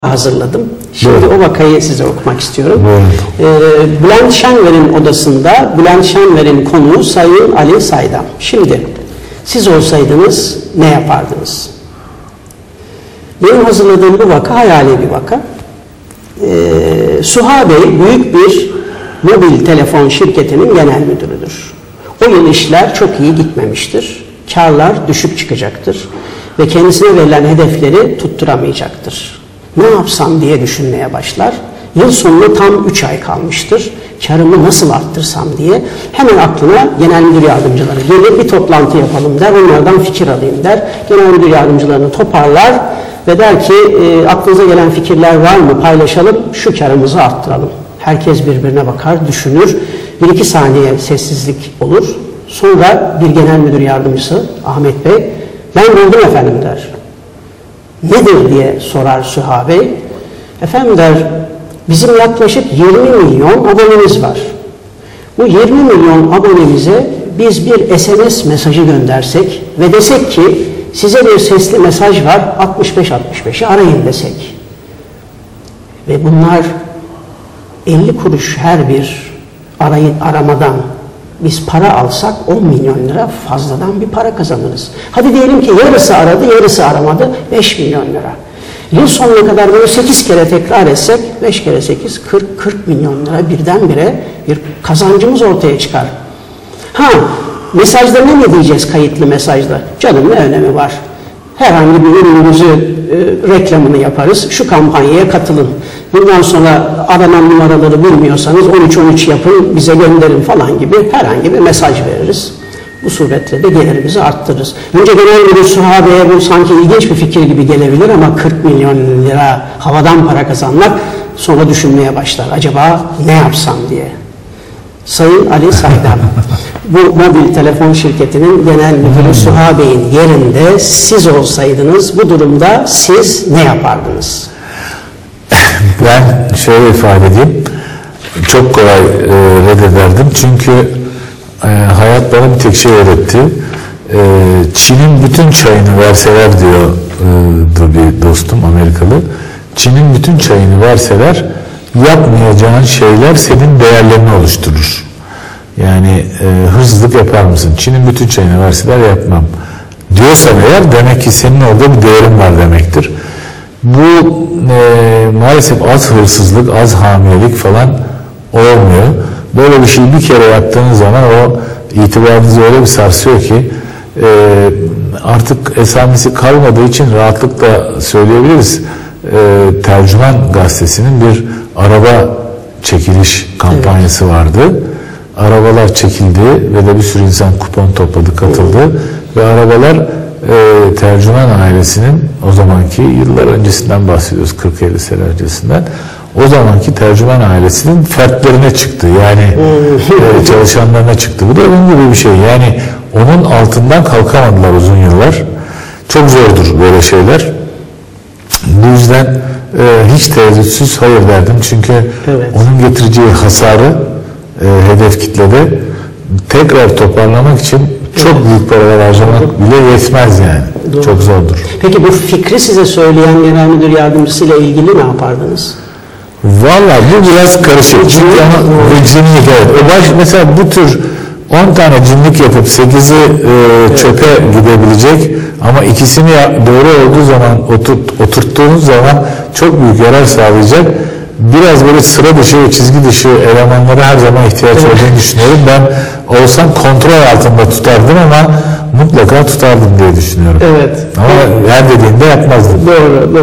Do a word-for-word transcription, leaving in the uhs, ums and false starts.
hazırladım. Şimdi evet. O vakayı size okumak istiyorum. Evet. Ee, Bülent Şenver'in odasında Bülent Şenver'in konuğu Sayın Ali Saydam. Şimdi siz olsaydınız ne yapardınız? Benim hazırladığım bu vaka hayali bir vaka. Ee, Suha Bey büyük bir mobil telefon şirketinin genel müdürüdür. O yıl işler çok iyi gitmemiştir. Karlar düşük çıkacaktır. Ve kendisine verilen hedefleri tutturamayacaktır. Ne yapsam diye düşünmeye başlar. Yıl sonuna tam üç ay kalmıştır. Karımı nasıl arttırsam diye hemen aklına genel müdür yardımcıları gelir. Bir toplantı yapalım der. Onlardan fikir alayım der. Genel müdür yardımcılarını toparlar ve der ki e, aklınıza gelen fikirler var mı, paylaşalım, şu karımızı arttıralım. Herkes birbirine bakar, düşünür. Bir iki saniye sessizlik olur. Sonra bir genel müdür yardımcısı Ahmet Bey, ben buldum efendim der. Nedir diye sorar Suha Bey. Efendim der, bizim yaklaşık yirmi milyon abonemiz var. Bu yirmi milyon abonemize biz bir S M S mesajı göndersek ve desek ki size bir sesli mesaj var, altmış beş altmış beşi arayın desek. Ve bunlar elli kuruş her bir arayın, aramadan biz para alsak on milyon lira fazladan bir para kazanırız. Hadi diyelim ki yarısı aradı, yarısı aramadı, beş milyon lira. Yıl sonuna kadar böyle sekiz kere tekrar etsek, beş kere sekiz, kırk, kırk milyon lira birdenbire bir kazancımız ortaya çıkar. Ha, mesajda ne diyeceğiz kayıtlı mesajda? Canım ne önemi var? Herhangi bir ürünümüzü e, reklamını yaparız, şu kampanyaya katılın. Bundan sonra aranan numaraları bilmiyorsanız on üç on üç yapın, bize gönderin falan gibi herhangi bir mesaj veririz. Bu suretle de gelirimizi arttırırız. Önce genel müdür Suha Bey'e bu sanki ilginç bir fikir gibi gelebilir ama kırk milyon lira havadan para kazanmak, sonra düşünmeye başlar. Acaba ne yapsam diye. Sayın Ali Saydam, bu mobil telefon şirketinin genel müdürü Suha Bey'in yerinde siz olsaydınız bu durumda siz ne yapardınız? Ben şöyle ifade edeyim, çok kolay e, reddederdim çünkü e, hayat bana bir tek şey öğretti. E, Çin'in bütün çayını verseler diyor e, bir dostum Amerikalı, Çin'in bütün çayını verseler yapmayacağın şeyler senin değerlerini oluşturur. Yani e, hırsızlık yapar mısın? Çin'in bütün çayını verseler yapmam diyorsan eğer demek ki senin orada bir değerin var demektir. Bu e, maalesef az hırsızlık, az hamilelik falan olmuyor. Böyle bir şey bir kere yaptığınız zaman o itibarınızı öyle bir sarsıyor ki e, artık esamesi kalmadığı için rahatlıkla söyleyebiliriz. E, Tercüman Gazetesi'nin bir araba çekiliş kampanyası evet. vardı. Arabalar çekildi ve de bir sürü insan kupon topladı, katıldı evet. ve arabalar e, Tercüman ailesinin o zamanki yıllar öncesinden bahsediyoruz, kırk elli sene öncesinden, o zamanki Tercüman ailesinin fertlerine çıktı. Yani e, çalışanlarına çıktı. Bu da onun gibi bir şey. Yani onun altından kalkamadılar uzun yıllar. Çok zordur böyle şeyler. Bu yüzden e, hiç tereddütsüz hayır derdim. Çünkü evet. onun getireceği hasarı e, hedef kitlede tekrar toparlamak için çok evet. büyük paralar harcamak bile yetmez yani. Doğru. Çok zordur. Peki bu fikri size söyleyen genel müdür yardımcısıyla ilgili ne yapardınız? Vallahi bu biraz karışık. Çünkü ama cinlik evet. O baş, mesela bu tür on tane cinlik yapıp sekizi e, çöpe evet. gidebilecek ama ikisini doğru olduğu zaman oturt, oturttuğunuz zaman çok büyük yarar sağlayacak. Biraz böyle sıra dışı ve çizgi dışı elemanlara her zaman ihtiyaç evet. olduğunu düşünüyorum. Ben olsam kontrol altında tutardım ama mutlaka tutardım diye düşünüyorum. Evet. Ama her dediğinde yapmazdım. Doğru. doğru.